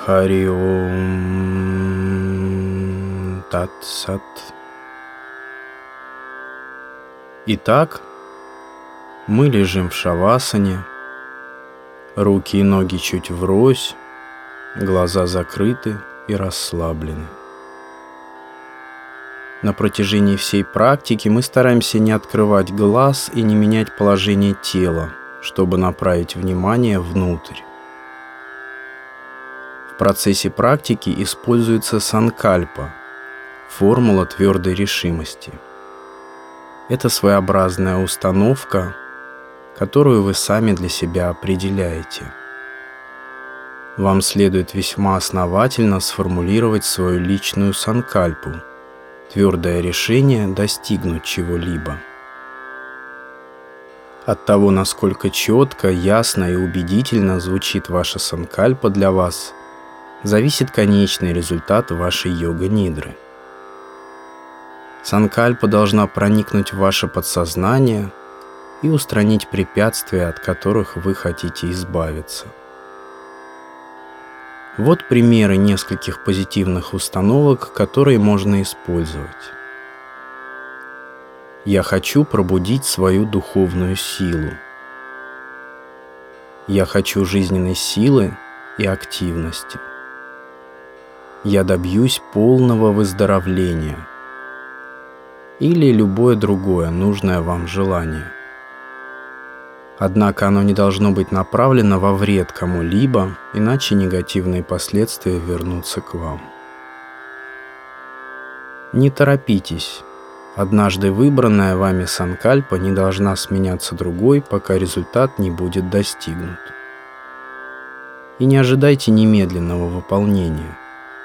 Хари Ом Тат Сат. Итак, мы лежим в шавасане, руки и ноги чуть врозь, глаза закрыты и расслаблены. На протяжении всей практики мы стараемся не открывать глаз и не менять положение тела, чтобы направить внимание внутрь. В процессе практики используется санкальпа, формула твердой решимости. Это своеобразная установка, которую вы сами для себя определяете. Вам следует весьма основательно сформулировать свою личную санкальпу, твердое решение достигнуть чего-либо. От того, насколько четко, ясно и убедительно звучит ваша санкальпа для вас, зависит конечный результат вашей йога-нидры. Санкальпа должна проникнуть в ваше подсознание и устранить препятствия, от которых вы хотите избавиться. Вот примеры нескольких позитивных установок, которые можно использовать. Я хочу пробудить свою духовную силу. Я хочу жизненной силы и активности. Я добьюсь полного выздоровления. Или любое другое нужное вам желание. Однако оно не должно быть направлено во вред кому-либо, иначе негативные последствия вернутся к вам. Не торопитесь. Однажды выбранная вами санкальпа не должна сменяться другой, пока результат не будет достигнут. И не ожидайте немедленного выполнения.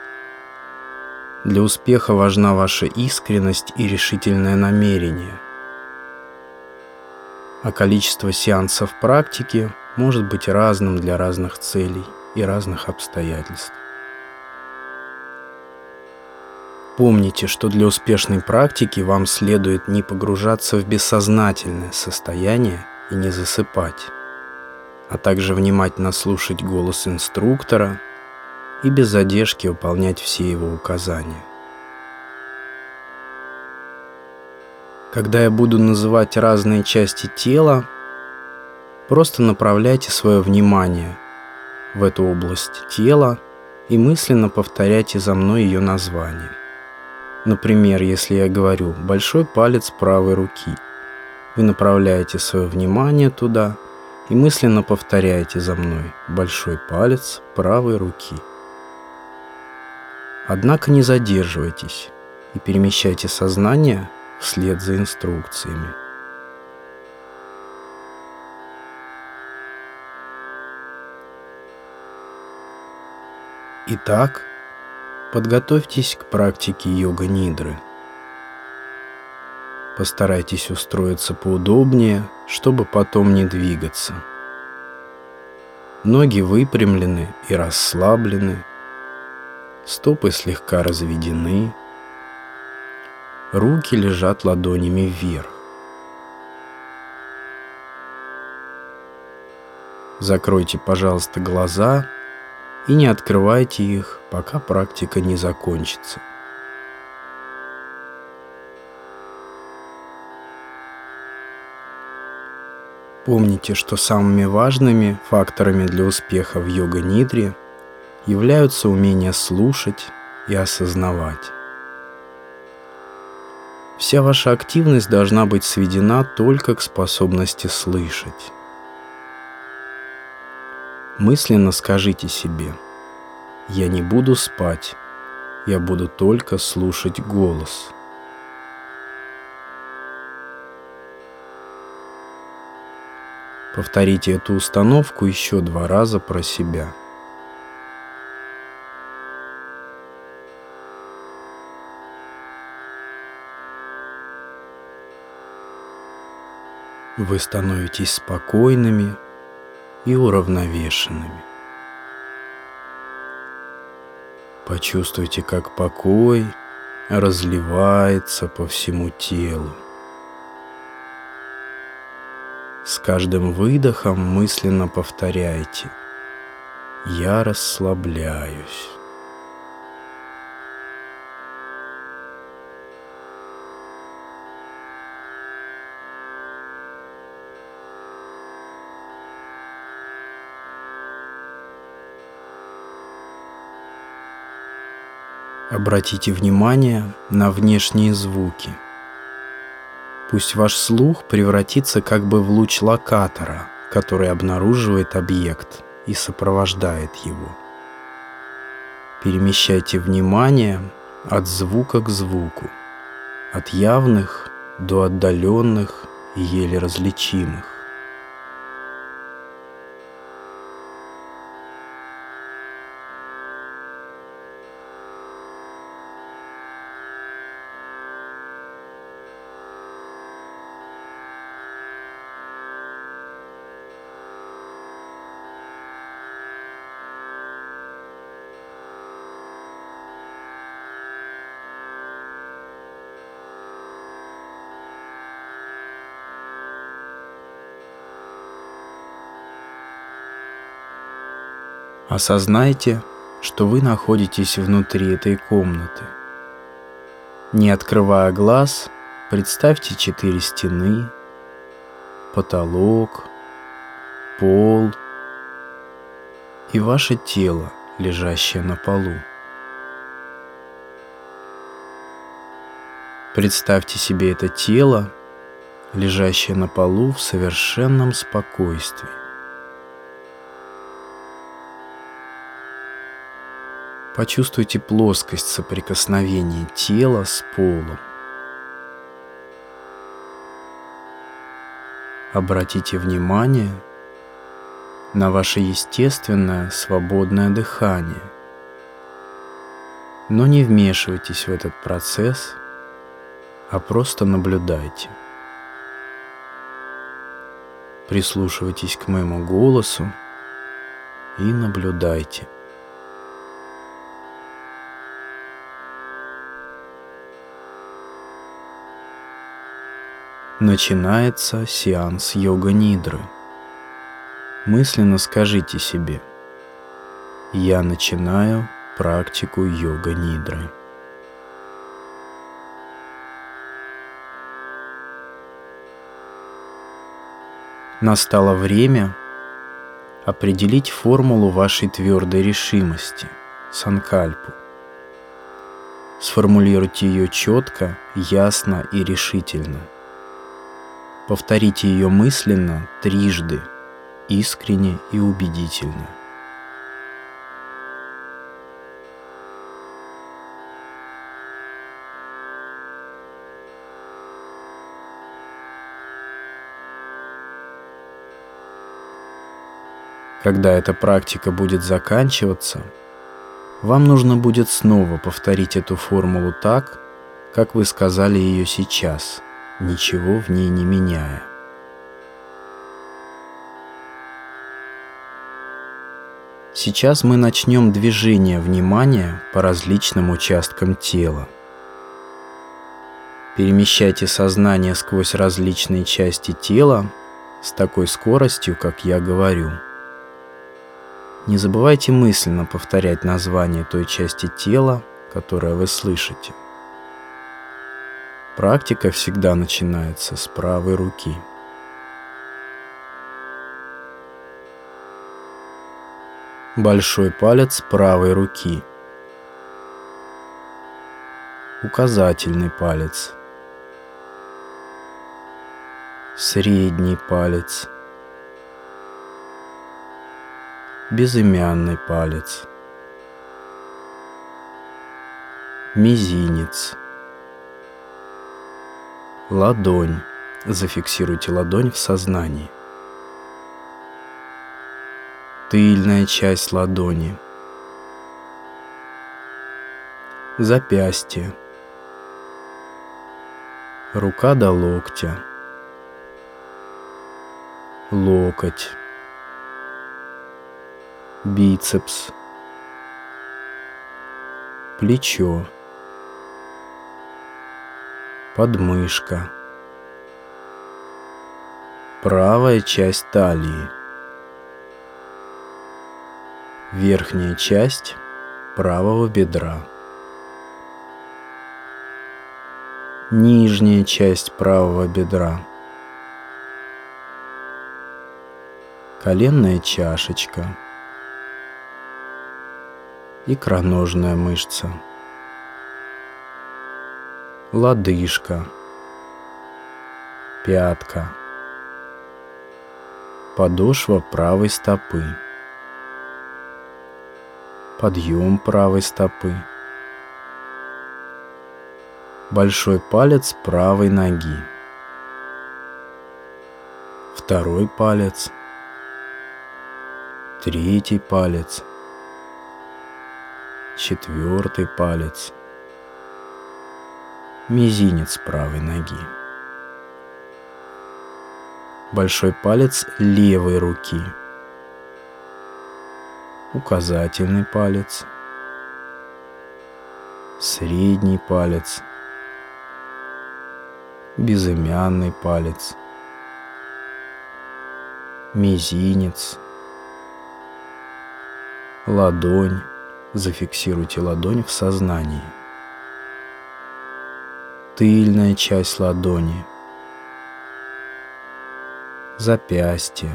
Для успеха важна ваша искренность и решительное намерение. А количество сеансов практики может быть разным для разных целей и разных обстоятельств. Помните, что для успешной практики вам следует не погружаться в бессознательное состояние и не засыпать, а также внимательно слушать голос инструктора и без задержки выполнять все его указания. Когда я буду называть разные части тела, просто направляйте свое внимание в эту область тела и мысленно повторяйте за мной ее название. Например, если я говорю «большой палец правой руки», вы направляете свое внимание туда и мысленно повторяете за мной «большой палец правой руки». Однако не задерживайтесь и перемещайте сознание вслед за инструкциями. Итак, подготовьтесь к практике йога-нидры. Постарайтесь устроиться поудобнее, чтобы потом не двигаться. Ноги выпрямлены и расслаблены, стопы слегка разведены, руки лежат ладонями вверх. Закройте, пожалуйста, глаза и не открывайте их, пока практика не закончится. Помните, что самыми важными факторами для успеха в йога-нидре являются умение слушать и осознавать. Вся ваша активность должна быть сведена только к способности слышать. Мысленно скажите себе: «Я не буду спать, я буду только слушать голос». Повторите эту установку еще 2 раза про себя. Вы становитесь спокойными и уравновешенными. Почувствуйте, как покой разливается по всему телу. С каждым выдохом мысленно повторяйте: Я расслабляюсь. Обратите внимание на внешние звуки. Пусть ваш слух превратится как бы в луч локатора, который обнаруживает объект и сопровождает его. Перемещайте внимание от звука к звуку, от явных до отдаленных и еле различимых. Осознайте, что вы находитесь внутри этой комнаты. Не открывая глаз, представьте 4 стены, потолок, пол и ваше тело, лежащее на полу. Представьте себе это тело, лежащее на полу в совершенном спокойствии. Почувствуйте плоскость соприкосновения тела с полом. Обратите внимание на ваше естественное свободное дыхание, но не вмешивайтесь в этот процесс, а просто наблюдайте. Прислушивайтесь к моему голосу и наблюдайте. Начинается сеанс йога-нидры. Мысленно скажите себе: я начинаю практику йога-нидры. Настало время определить формулу вашей твердой решимости – санкальпу. Сформулируйте ее четко, ясно и решительно. Повторите ее мысленно 3, искренне и убедительно. Когда эта практика будет заканчиваться, вам нужно будет снова повторить эту формулу так, как вы сказали ее сейчас, ничего в ней не меняя. Сейчас мы начнем движение внимания по различным участкам тела. Перемещайте сознание сквозь различные части тела с такой скоростью, как я говорю. Не забывайте мысленно повторять название той части тела, которое вы слышите. Практика всегда начинается с правой руки. Большой палец правой руки. Указательный палец. Средний палец. Безымянный палец. Мизинец. Ладонь. Зафиксируйте ладонь в сознании. Тыльная часть ладони. Запястье. Рука до локтя. Локоть. Бицепс. Плечо. Подмышка. Правая часть талии. верхняя часть правого бедра, нижняя часть правого бедра, коленная чашечка, икроножная мышца, лодыжка, пятка, подошва правой стопы, подъем правой стопы, большой палец правой ноги, второй палец, третий палец, четвертый палец, мизинец правой ноги, большой палец левой руки, указательный палец, средний палец, безымянный палец, мизинец, ладонь. Зафиксируйте ладонь в сознании. Тыльная часть ладони, запястье,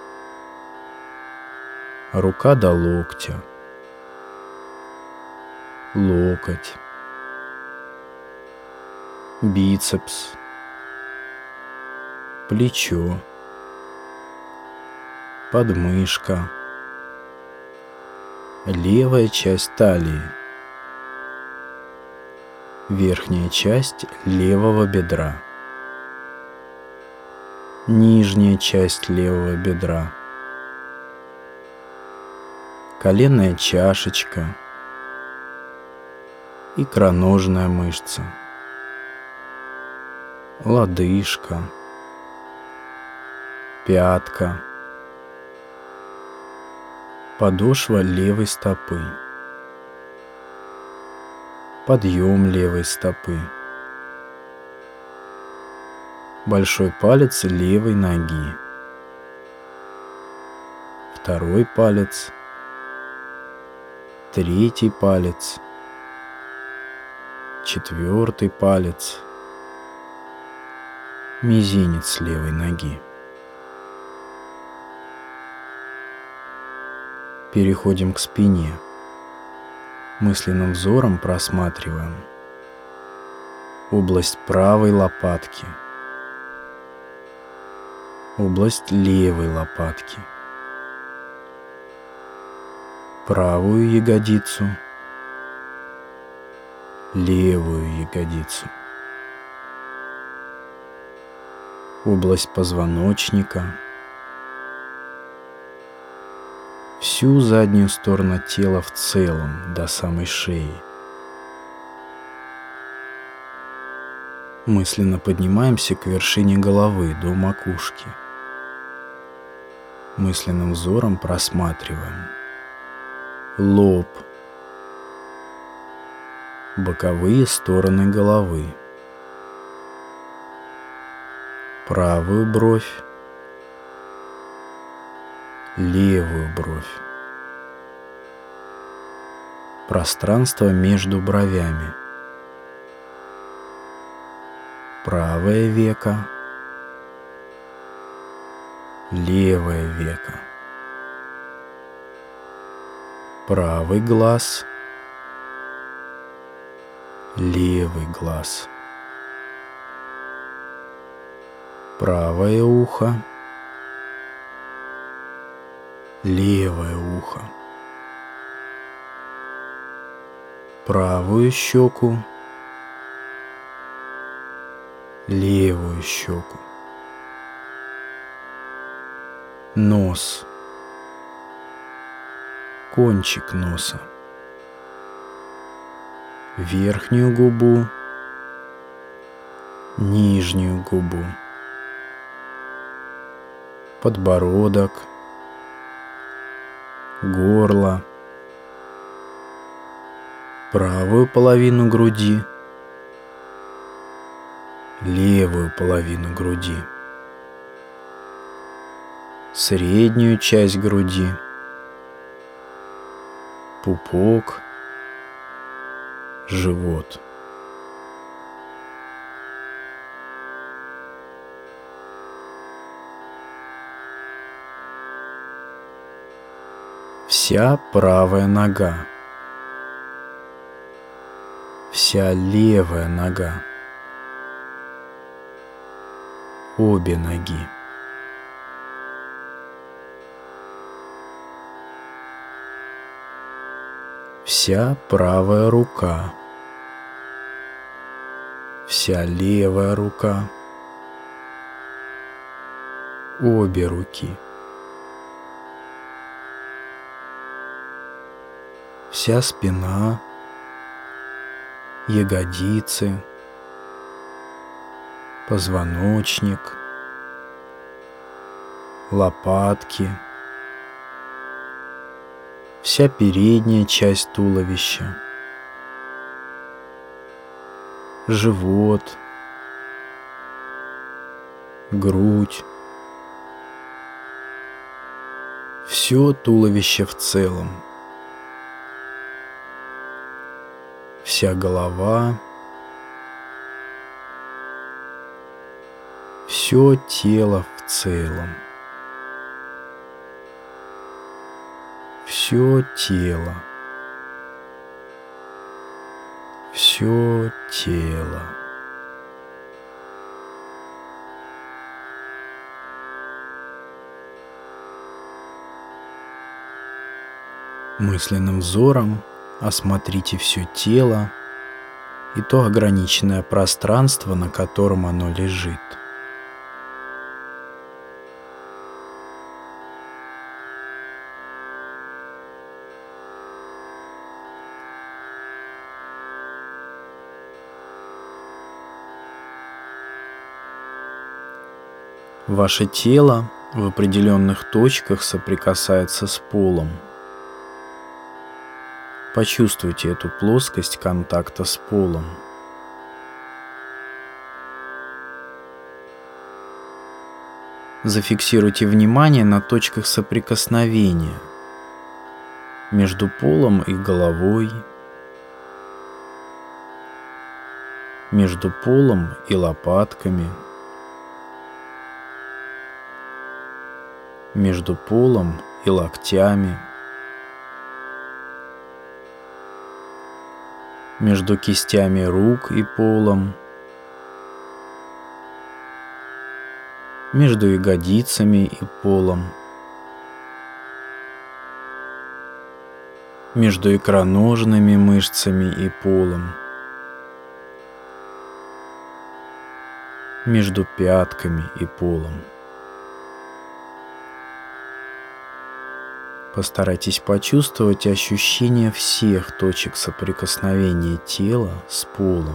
рука до локтя, локоть, бицепс, плечо, подмышка, левая часть талии, верхняя часть левого бедра, нижняя часть левого бедра, коленная чашечка, икроножная мышца, лодыжка, пятка, подошва левой стопы, подъем левой стопы, большой палец левой ноги, второй палец, третий палец, четвертый палец, мизинец левой ноги. Переходим к спине. Мысленным взором просматриваем область правой лопатки, область левой лопатки, правую ягодицу, левую ягодицу, область позвоночника, всю заднюю сторону тела в целом до самой шеи. Мысленно поднимаемся к вершине головы до макушки. Мысленным взором просматриваем лоб, боковые стороны головы, правую бровь, левую бровь, пространство между бровями, правое веко, левое веко, правый глаз, левый глаз, правое ухо, левое ухо, правую щеку, левую щеку, нос, кончик носа, верхнюю губу, нижнюю губу, подбородок, горло, правую половину груди, левую половину груди, среднюю часть груди, пупок, живот. Вся правая нога, вся левая нога, обе ноги. Вся правая рука, вся левая рука, обе руки. Вся спина, ягодицы, позвоночник, лопатки, вся передняя часть туловища, живот, грудь, все туловище в целом, вся голова, все тело в целом, все тело, все тело. Мысленным взором осмотрите все тело и то ограниченное пространство, на котором оно лежит. Ваше тело в определенных точках соприкасается с полом. Почувствуйте эту плоскость контакта с полом. Зафиксируйте внимание на точках соприкосновения между полом и головой, между полом и лопатками, между полом и локтями, между кистями рук и полом, между ягодицами и полом, между икроножными мышцами и полом, между пятками и полом. Постарайтесь почувствовать ощущение всех точек соприкосновения тела с полом.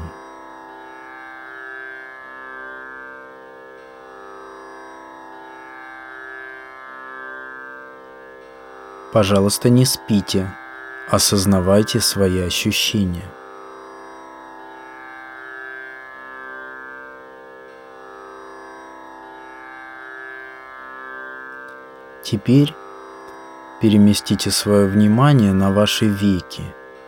Пожалуйста, не спите, осознавайте свои ощущения. Теперь переместите свое внимание на ваши веки.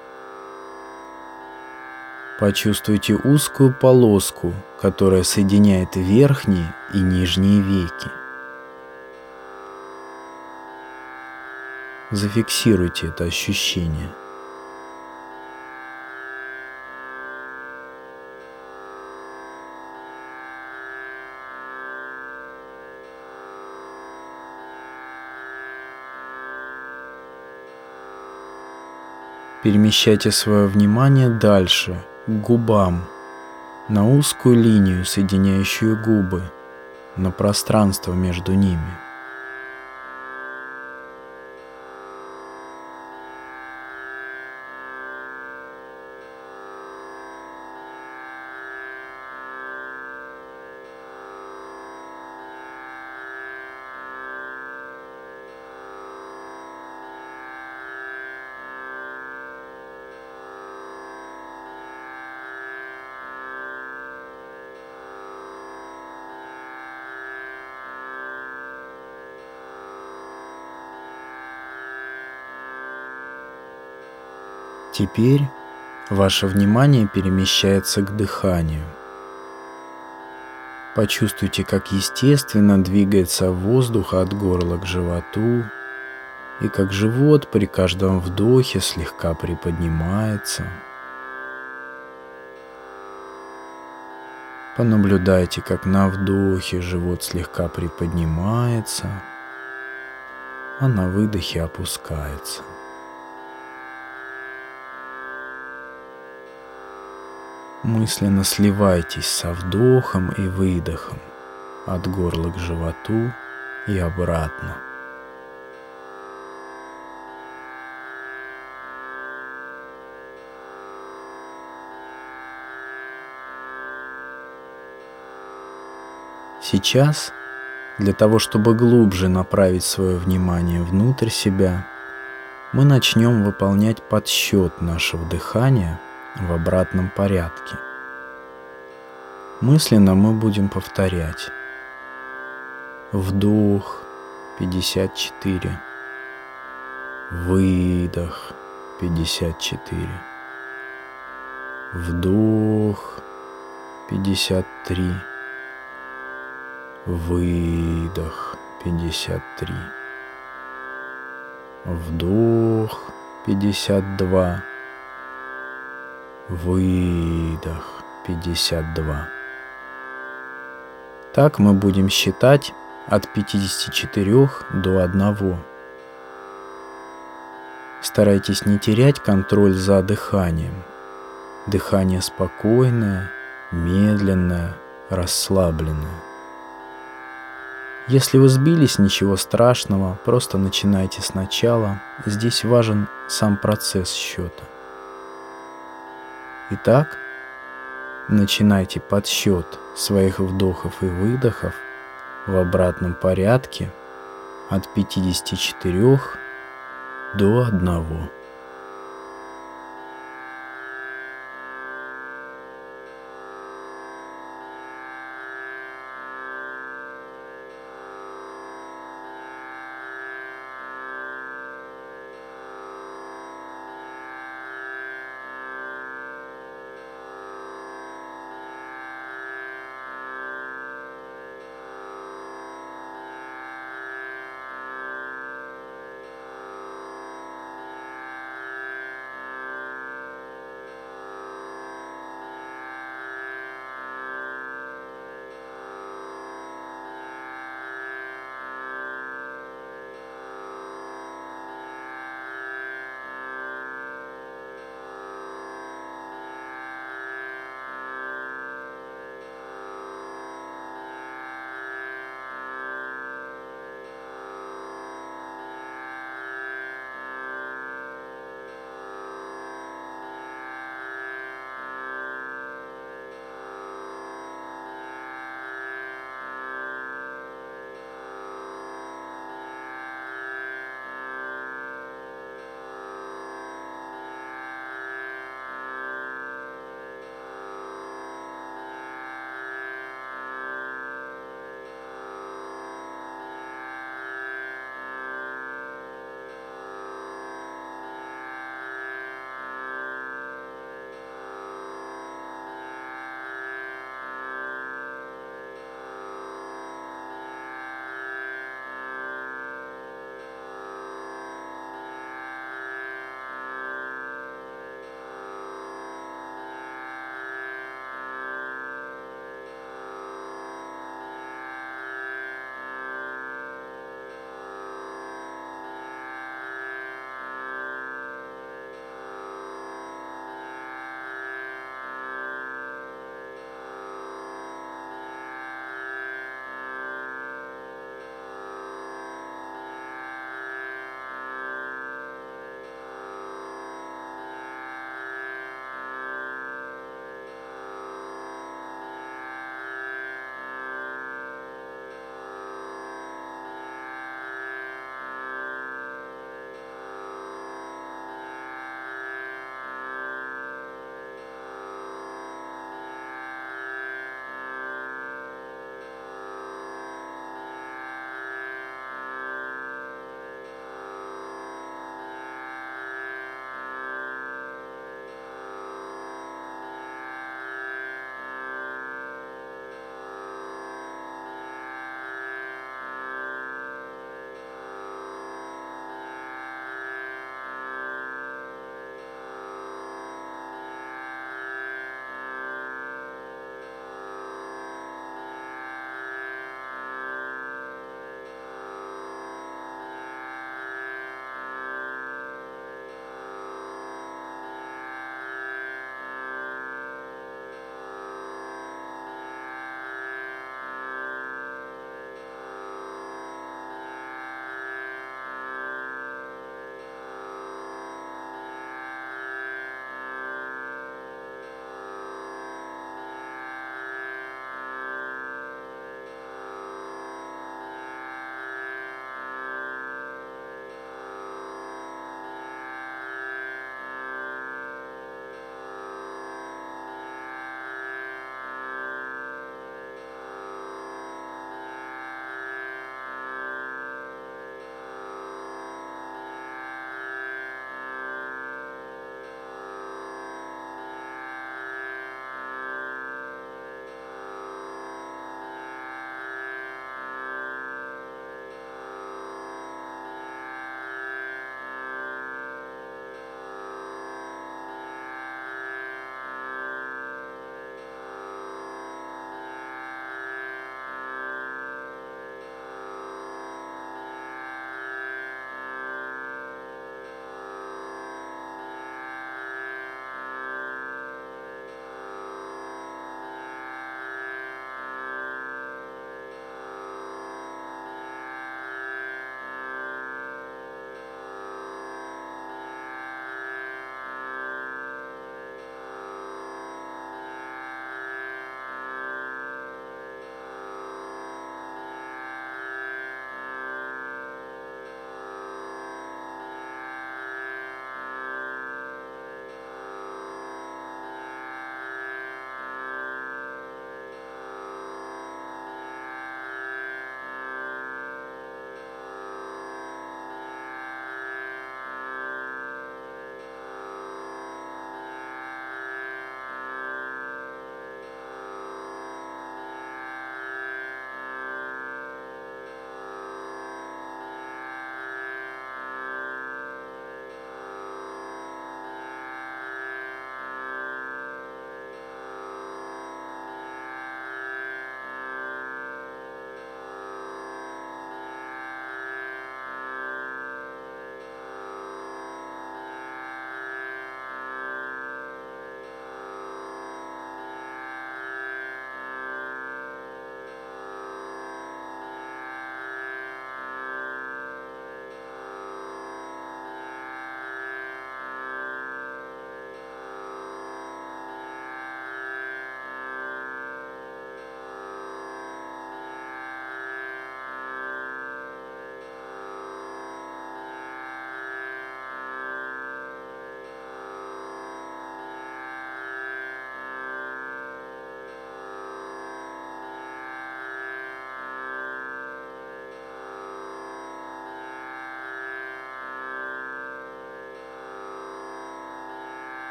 Почувствуйте узкую полоску, которая соединяет верхние и нижние веки. Зафиксируйте это ощущение. Перемещайте свое внимание дальше, к губам, на узкую линию, соединяющую губы, на пространство между ними. Теперь ваше внимание перемещается к дыханию. Почувствуйте, как естественно двигается воздух от горла к животу, и как живот при каждом вдохе слегка приподнимается. Понаблюдайте, как на вдохе живот слегка приподнимается, а на выдохе опускается. Мысленно сливайтесь со вдохом и выдохом от горла к животу и обратно. Сейчас, для того, чтобы глубже направить свое внимание внутрь себя, мы начнем выполнять подсчет нашего дыхания в обратном порядке. Мысленно мы будем повторять: вдох 54, выдох 54, вдох 53, выдох 53, вдох 52, выдох 52. Так мы будем считать от 54 до 1. Старайтесь не терять контроль за дыханием. Дыхание спокойное, медленное, расслабленное. Если вы сбились, ничего страшного, просто начинайте сначала. Здесь важен сам процесс счета. Итак, начинайте подсчет своих вдохов и выдохов в обратном порядке от 54 до 1.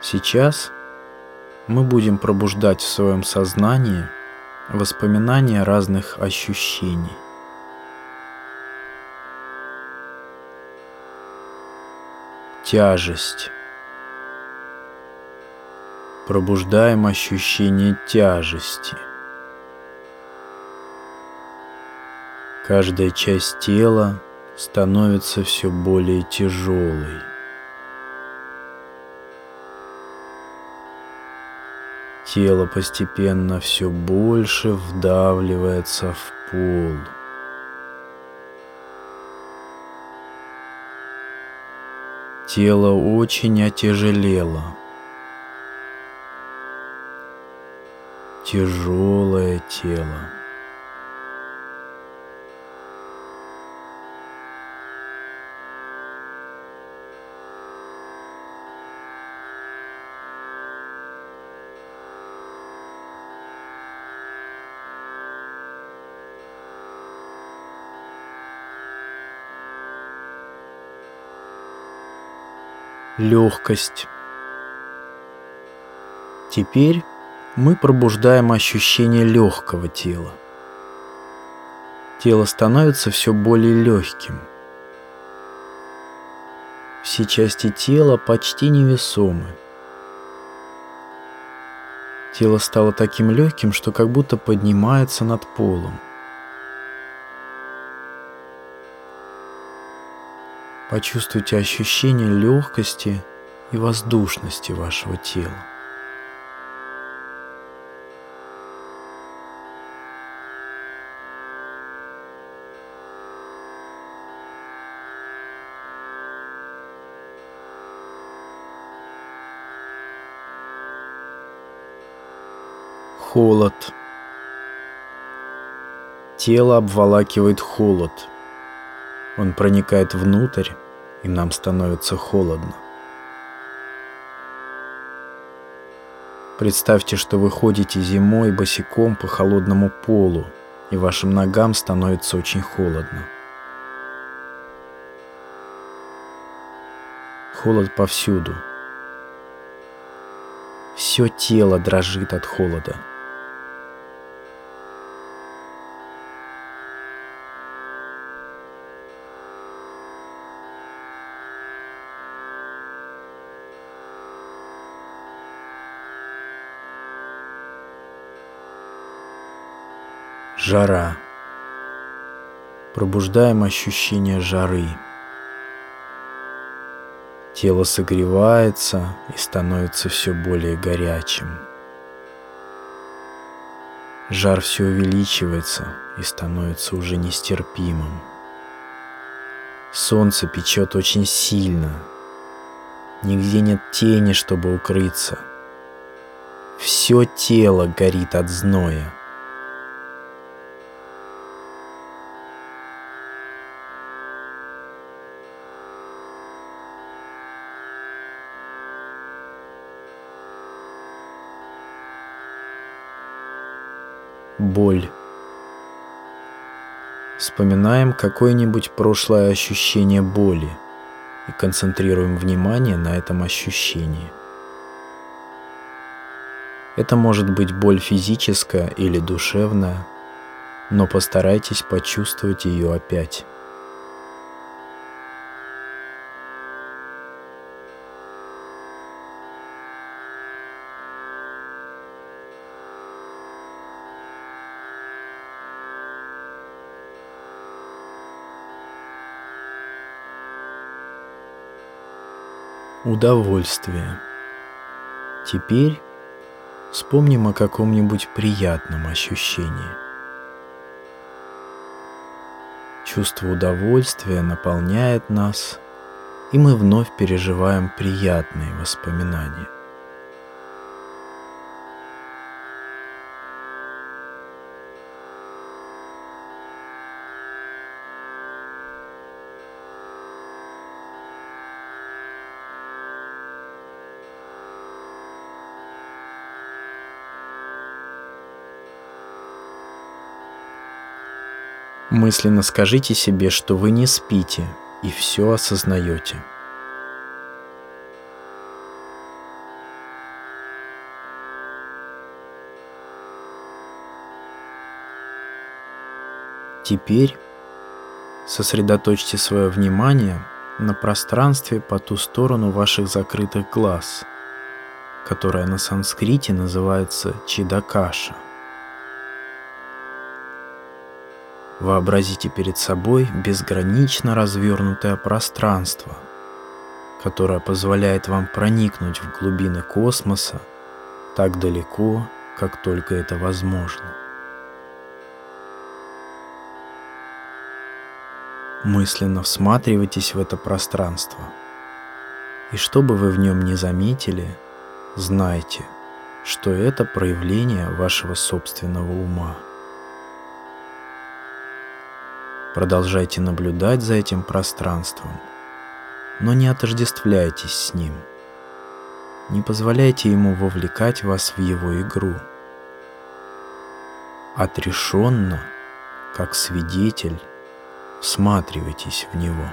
Сейчас мы будем пробуждать в своем сознании воспоминания разных ощущений. Тяжесть. Пробуждаем ощущение тяжести. Каждая часть тела становится все более тяжелой. Тело постепенно все больше вдавливается в пол. Тело очень отяжелело. Тяжелое тело. Легкость. Теперь мы пробуждаем ощущение легкого тела. Тело становится все более легким. Все части тела почти невесомы. Тело стало таким легким, что как будто поднимается над полом. Почувствуйте ощущение легкости и воздушности вашего тела. Холод. Тело обволакивает холод. Он проникает внутрь, и нам становится холодно. Представьте, что вы ходите зимой босиком по холодному полу, и вашим ногам становится очень холодно. Холод повсюду. Все тело дрожит от холода. Жара. Пробуждаем ощущение жары. Тело согревается и становится все более горячим. Жар все увеличивается и становится уже нестерпимым. Солнце печет очень сильно. Нигде нет тени, чтобы укрыться. Все тело горит от зноя. Боль. Вспоминаем какое-нибудь прошлое ощущение боли и концентрируем внимание на этом ощущении. Это может быть боль физическая или душевная, но постарайтесь почувствовать ее опять. Удовольствие. Теперь вспомним о каком-нибудь приятном ощущении. Чувство удовольствия наполняет нас, и мы вновь переживаем приятные воспоминания. Мысленно скажите себе, что вы не спите и все осознаете. теперь сосредоточьте свое внимание на пространстве по ту сторону ваших закрытых глаз, которое на санскрите называется Чидакаша. Вообразите перед собой безгранично развернутое пространство, которое позволяет вам проникнуть в глубины космоса так далеко, как только это возможно. Мысленно всматривайтесь в это пространство, и что бы вы в нем ни заметили, знайте, что это проявление вашего собственного ума. Продолжайте наблюдать за этим пространством, но не отождествляйтесь с ним. Не позволяйте ему вовлекать вас в его игру. Отрешенно, как свидетель, всматривайтесь в него.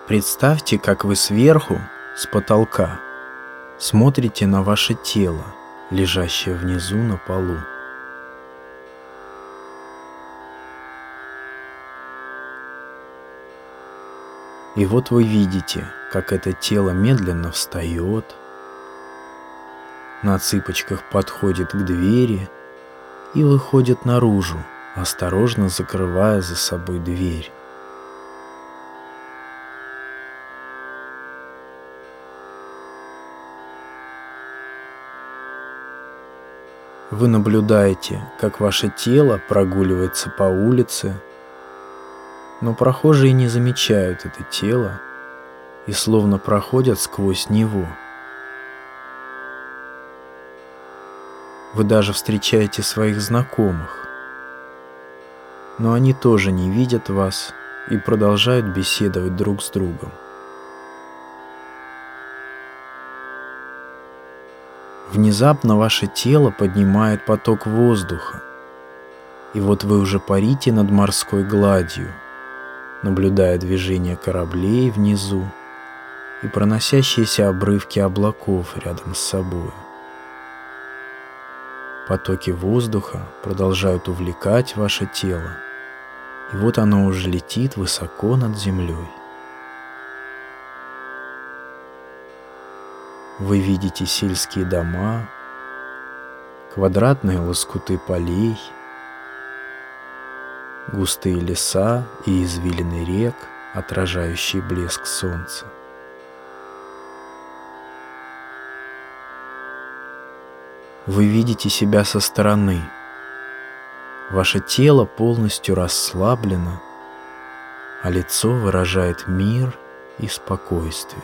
Представьте, как вы сверху, с потолка, смотрите на ваше тело, лежащее внизу на полу. И вот вы видите, как это тело медленно встает, на цыпочках подходит к двери и выходит наружу, осторожно закрывая за собой дверь. Вы наблюдаете, как ваше тело прогуливается по улице, но прохожие не замечают это тело и словно проходят сквозь него. Вы даже встречаете своих знакомых, но они тоже не видят вас и продолжают беседовать друг с другом. Внезапно ваше тело поднимает поток воздуха, и вот вы уже парите над морской гладью, наблюдая движение кораблей внизу и проносящиеся обрывки облаков рядом с собой. Потоки воздуха продолжают увлекать ваше тело, и вот оно уже летит высоко над землей. Вы видите сельские дома, квадратные лоскуты полей, густые леса и извилины рек, отражающие блеск солнца. Вы видите себя со стороны. Ваше тело полностью расслаблено, а лицо выражает мир и спокойствие.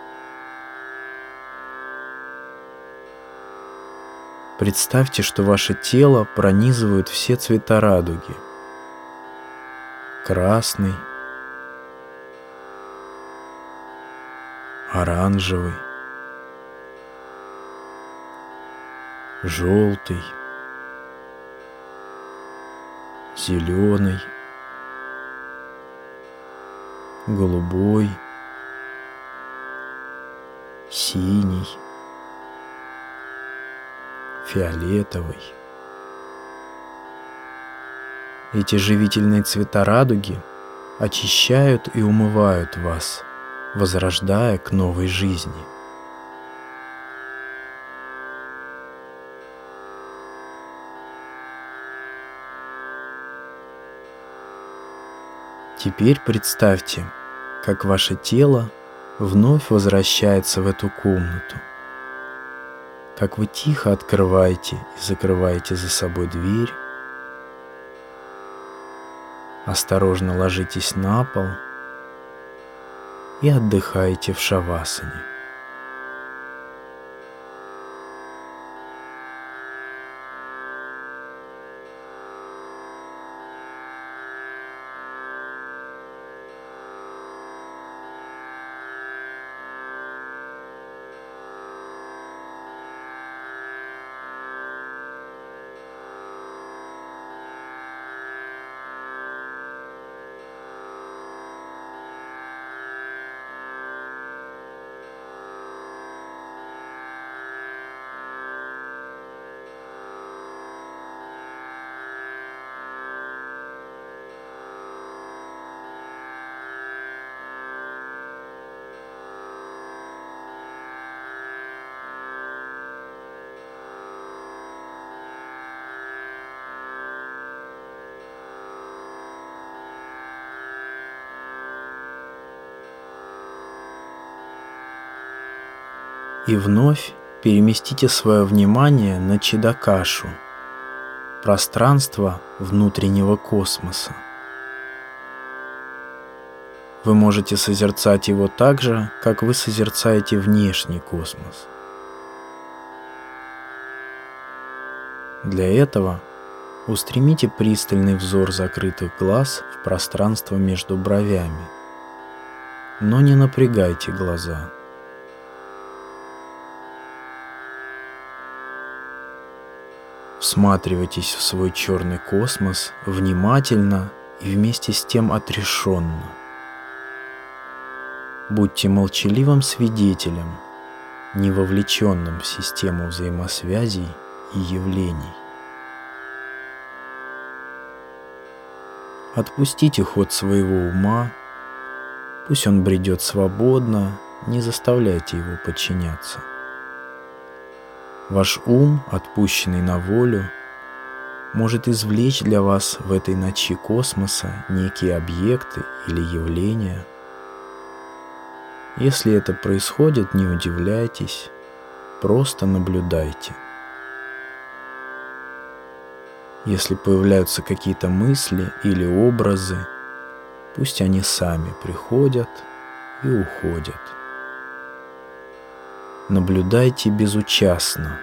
Представьте, что ваше тело пронизывают все цвета радуги. Красный, оранжевый, желтый, зеленый, голубой, синий, фиолетовый. Эти живительные цвета радуги очищают и умывают вас, возрождая к новой жизни. Теперь представьте, как ваше тело вновь возвращается в эту комнату, как вы тихо открываете и закрываете за собой дверь, осторожно ложитесь на пол и отдыхаете в шавасане. И вновь переместите свое внимание на Чидакашу, пространство внутреннего космоса. Вы можете созерцать его так же, как вы созерцаете внешний космос. Для этого устремите пристальный взор закрытых глаз в пространство между бровями, но не напрягайте глаза. Всматривайтесь в свой черный космос внимательно и вместе с тем отрешенно. Будьте молчаливым свидетелем, не вовлеченным в систему взаимосвязей и явлений. Отпустите ход своего ума, пусть он бредет свободно, не заставляйте его подчиняться. Ваш ум, отпущенный на волю, может извлечь для вас в этой ночи космоса некие объекты или явления. Если это происходит, не удивляйтесь, просто наблюдайте. Если появляются какие-то мысли или образы, пусть они сами приходят и уходят. Наблюдайте безучастно.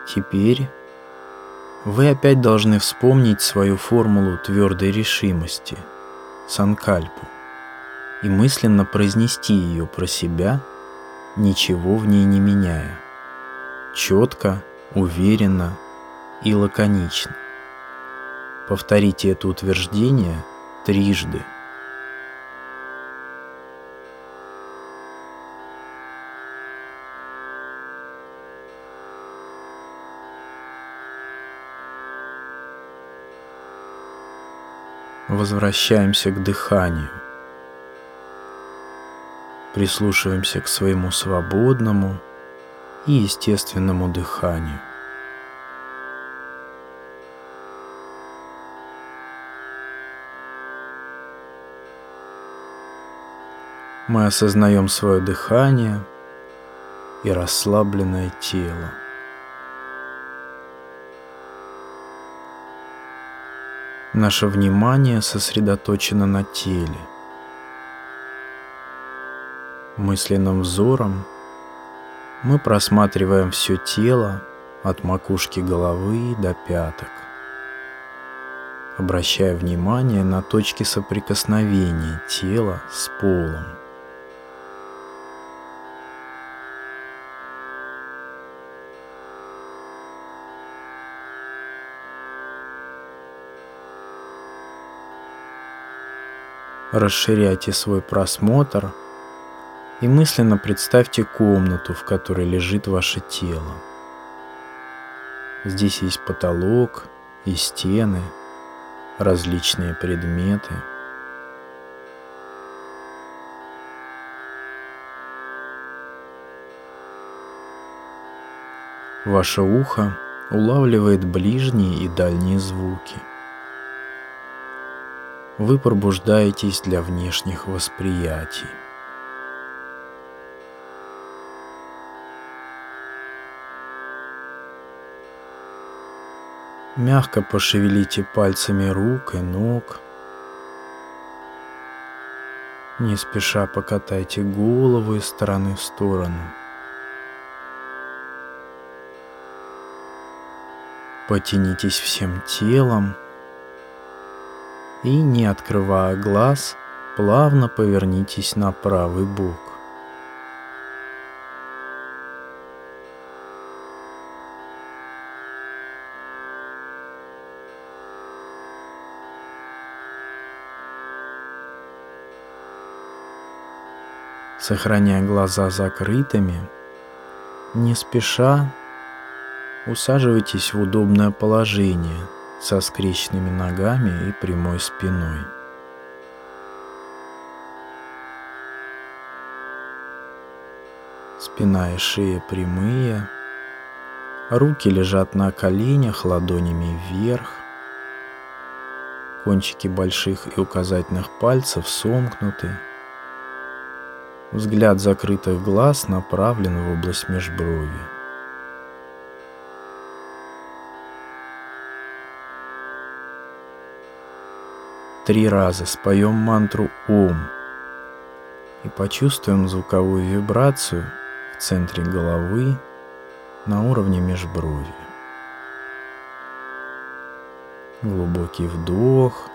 Теперь вы опять должны вспомнить свою формулу твердой решимости – санкальпу, и мысленно произнести ее про себя, ничего в ней не меняя, четко, уверенно и лаконично. Повторите это утверждение 3 раза. Возвращаемся к дыханию. Прислушиваемся к своему свободному и естественному дыханию. Мы осознаем свое дыхание и расслабленное тело. Наше внимание сосредоточено на теле. Мысленным взором мы просматриваем все тело от макушки головы до пяток, обращая внимание на точки соприкосновения тела с полом. Расширяйте свой просмотр и мысленно представьте комнату, в которой лежит ваше тело. Здесь есть потолок и стены, различные предметы. Ваше ухо улавливает ближние и дальние звуки. Вы пробуждаетесь для внешних восприятий. Мягко пошевелите пальцами рук и ног. Не спеша покатайте голову из стороны в сторону. Потянитесь всем телом и, не открывая глаз, плавно повернитесь на правый бок. Сохраняя глаза закрытыми, не спеша усаживайтесь в удобное положение со скрещенными ногами и прямой спиной. Спина и шея прямые, руки лежат на коленях ладонями вверх, кончики больших и указательных пальцев сомкнуты. Взгляд закрытых глаз направлен в область межброви. Три раза споем мантру «Ом» и почувствуем звуковую вибрацию в центре головы на уровне межброви. Глубокий вдох.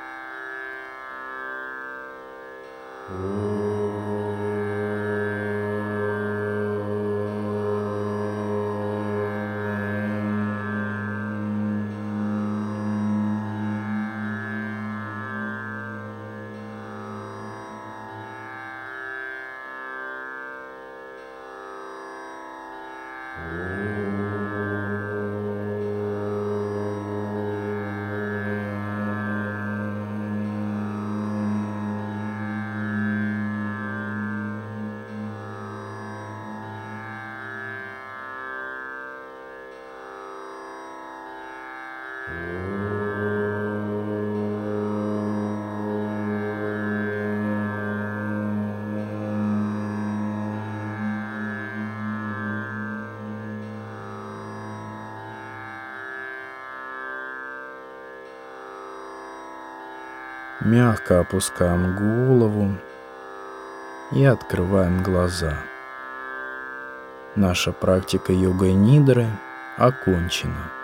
Мягко опускаем голову и открываем глаза. Наша практика йога-нидры окончено.